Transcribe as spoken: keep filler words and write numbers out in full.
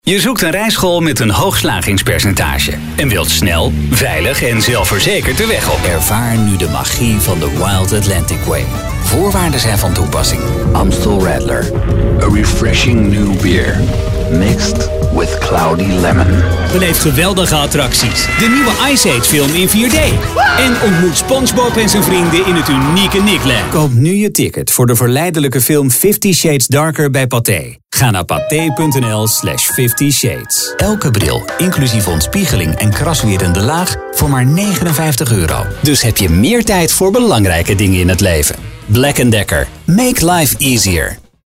Je zoekt een rijschool met een hoog slagingspercentage en wilt snel, veilig en zelfverzekerd de weg op. Ervaar nu de magie van de Wild Atlantic Way. Voorwaarden zijn van toepassing. Amstel Radler. A refreshing new beer. Mixed with cloudy lemon. Beleef geweldige attracties. De nieuwe Ice Age film in vier D. En ontmoet SpongeBob en zijn vrienden in het unieke Nickland. Koop nu je ticket voor de verleidelijke film Fifty Shades Darker bij Pathé. Ga naar pathé.nl slash fifty shades. Elke bril, inclusief ontspiegeling en kraswerende laag, voor maar negenenvijftig euro. Dus heb je meer tijd voor belangrijke dingen in het leven. Black and Decker. Make life easier.